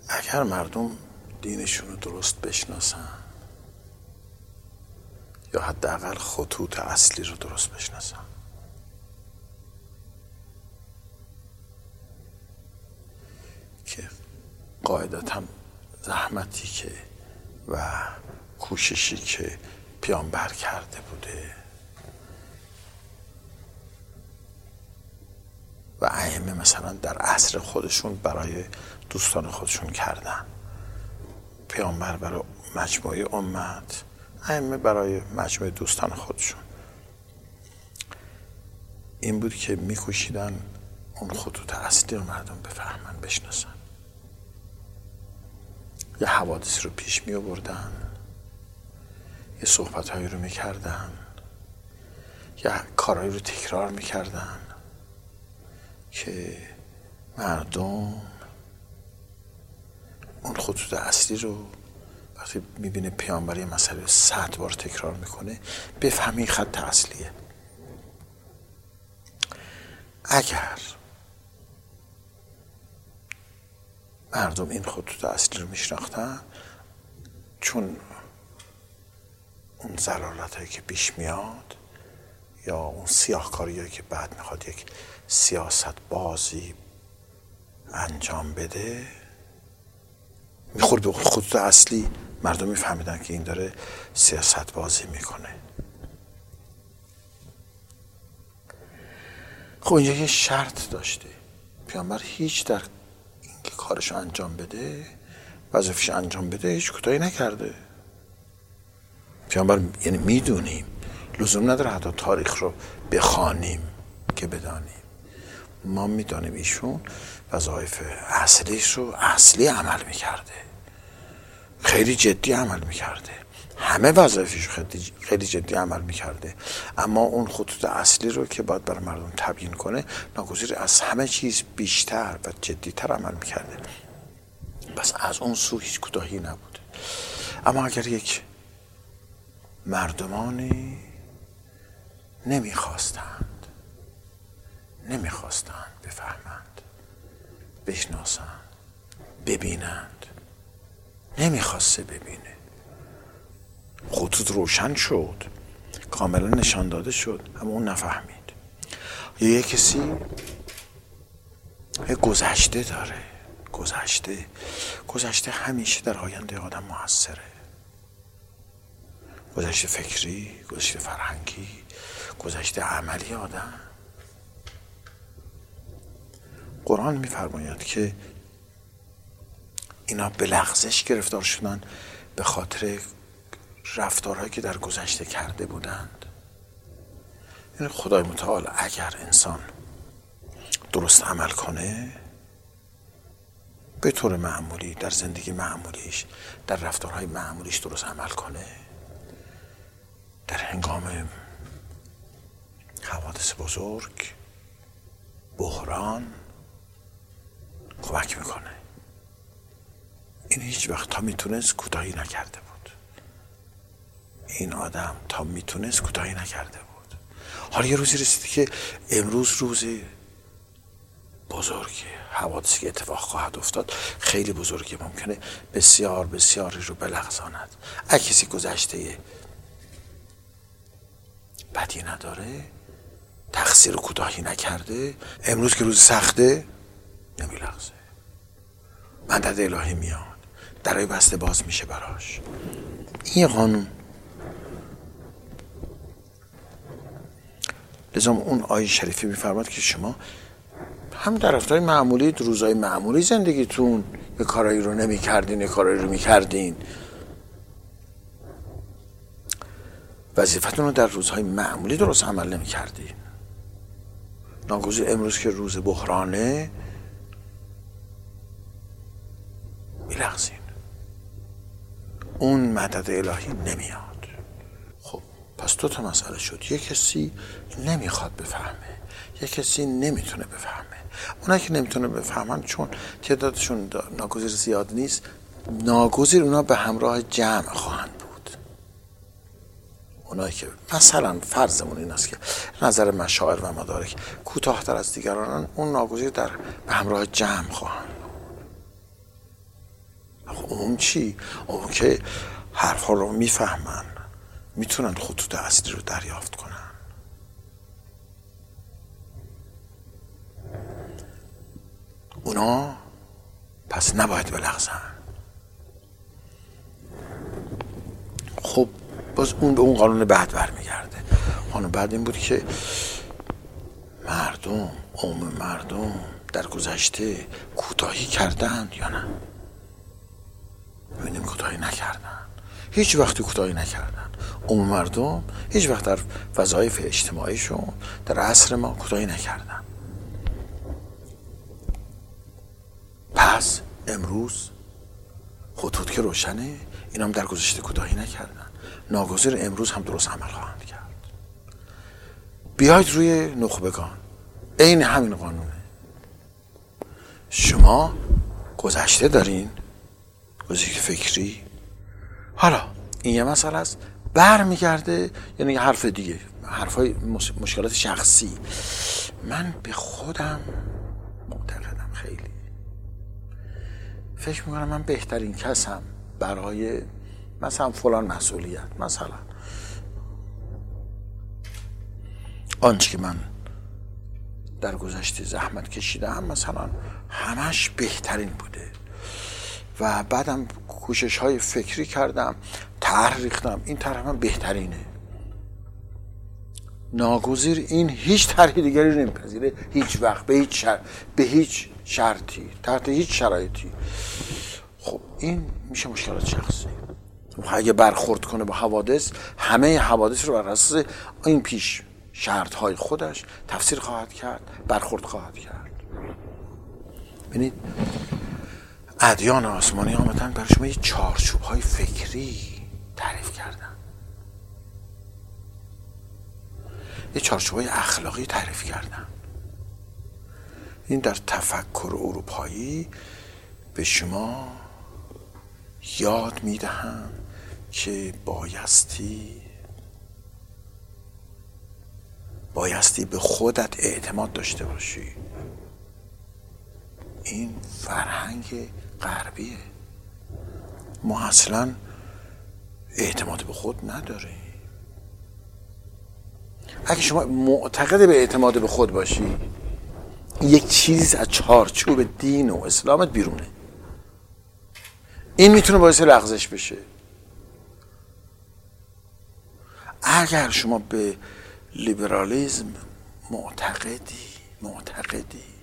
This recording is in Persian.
اگر مردم دینشون رو درست بشناسن یا حداقل خطوط اصلی رو درست بشناسن، که قاعدتا زحمتی که و کوششی که پیامبر کرده بوده و ائمه مثلا در عصر خودشون برای دوستان خودشون کردن، پیامبر برای مجموعه امت، ائمه برای مجموعه دوستان خودشون، این بود که می‌کوشیدن اون خطوط اصلی رو مردم بفهمن، بشناسن. یه حوادثی رو پیش می آوردن، یه صحبت‌هایی رو می‌کردن، یه کارهایی رو تکرار می‌کردن که مردم اون خطوط اصلی رو وقتی می‌بینه پیامبر یه مسئله رو 100 بار تکرار می‌کنه بفهمی این خط اصلیه. اگر مردم این خطوط اصلی رو میشناختن، چون اون ضلالت‌هایی که پیش میاد یا اون سیاهکاری‌هایی که بعد میخواد یک سیاست بازی انجام بده میخورد به خطوط اصلی، مردم میفهمیدن که این داره سیاست بازی میکنه. خب اینجا یه شرط داشته، پیامبر هیچ در اینکه کارشو انجام بده، وظیفه‌شو انجام بده، هیچ کوتاهی نکرده. پیامبر یعنی میدونیم، لزوم نداره حتی تاریخ رو بخوانیم که بدانیم، ما میدانیم ایشون وظایف اصلیش رو اصلی عمل میکرده، خیلی جدی عمل میکرده، همه وظایفش خیلی جدی عمل میکرده، اما اون خطوط اصلی رو که باید برای مردم تبیین کنه ناگزیر از همه چیز بیشتر و جدیتر عمل میکرده. بس از اون سو هیچ کوتاهی نبوده. اما اگر یک مردمانی نمیخواستند بفهمند، بشناسند، ببینند، نمیخواسته ببینه، خطوط روشن شد، کاملا نشان داده شد، اما اون نفهمید. یا یک کسی گذشته داره، گذشته همیشه در آینده آدم موثره، گذشته فکری، گذشته فرهنگی، گذشته عملی آدم. قرآن می‌فرماید که اینا به لغزش گرفتار شدن به خاطر رفتارهایی که در گذشته کرده بودند. یعنی خدای متعال اگر انسان درست عمل کنه، به طور معمولی در زندگی معمولیش، در رفتارهای معمولیش درست عمل کنه، در هنگام حوادث بزرگ، بحران کمک میکنه. این هیچ وقت تا میتونست کوتاهی نکرده بود. این آدم تا میتونست کوتاهی نکرده بود. حالا یه روزی رسیده که امروز روز بزرگی، حوادثی که اتفاق خواهد افتاد خیلی بزرگی، ممکنه بسیار بسیاری رو بلغزاند. اگه کسی گذشته بدی نداره، تقصیر رو کوتاهی نکرده، امروز که روز سخته نمیلغزه، مدد الهی میاد، درای بسته باز میشه براش. این قانون. لذا اون آیه شریفی میفرماد که شما هم در رفتار معمولی، روزهای معمولی زندگیتون یه کارایی رو نمیکردین، یه کارایی رو میکردین، وظیفتون رو در روزهای معمولی درست عمل نمیکردین. ناگزیر امروز که روز بحرانه میلغزین، اون مدد الهی نمیاد. خب پس دو تا مسئله شد، یک کسی نمیخواد بفهمه، یک کسی نمیتونه بفهمه. اونایی که نمیتونه بفهمن چون تعدادشون ناگزیر زیاد نیست، ناگزیر اونا به همراه جمع خواهند بود. اونایی که مثلا فرضمون این است که نظر مشاعر و مدارک کوتاه‌تر از دیگرانن، اون ناگزیر به همراه جمع خواهند بود. عموم چی؟ عموم که حرفها رو میفهمن، میتونن خطوط اصلی رو دریافت کنن. اونا پس نباید بلغزن. خب باز اون به اون قانون بعد برمیگرده. قانون بعد این بود که مردم، عموم مردم در گذشته کوتاهی کردند یا نه؟ ببینیم کوتاهی نکردن. هیچ وقت کوتاهی نکردن. عموم مردم هیچ وقت در وظایف اجتماعیشون در عصر ما کوتاهی نکردن. پس امروز خطوط که روشنه، اینا هم در گذشته کوتاهی نکردن، ناگزیر امروز هم درست عمل خواهند کرد. بیاید روی نخبگان، عین همین قانونه. شما گذشته دارین، گذشته فکری. حالا این یه مسئله است، برمیگرده یعنی یه حرف دیگه، حرفای مشکلات شخصی. من به خودم معتقدم، خیلی فکر میکنم من بهترین کسم برای مثلا فلان مسئولیت. مثلا آنچه که من در گذشته زحمت کشیدم مثلا همش بهترین بوده و بعدم کوشش های فکری کردم، طرح ریختم، این طرح من بهترینه. ناگزیر این هیچ طرحی دیگری نمیپذیره، هیچ وقت، به هیچ شرطی، تحت هیچ شرایطی. خب این میشه مشکلات شخصی. اگه برخورد کنه با حوادث، همه حوادث رو بر اساس این پیش شرطهای خودش تفسیر خواهد کرد، برخورد خواهد کرد. ببینید ادیان آسمانی آمدن برای شما یه چارچوب‌های فکری تعریف کردن، یه چارچوب‌های اخلاقی تعریف کردن. این در تفکر اروپایی به شما یاد میدهم که بایستی به خودت اعتماد داشته باشی. این فرهنگ غربیه. ما اصلا اعتماد به خود نداریم. اگه شما معتقد به اعتماد به خود باشی، یک چیز از چارچوب دین و اسلامت بیرونه. این میتونه باعث لغزش بشه. اگر شما به لیبرالیسم معتقدی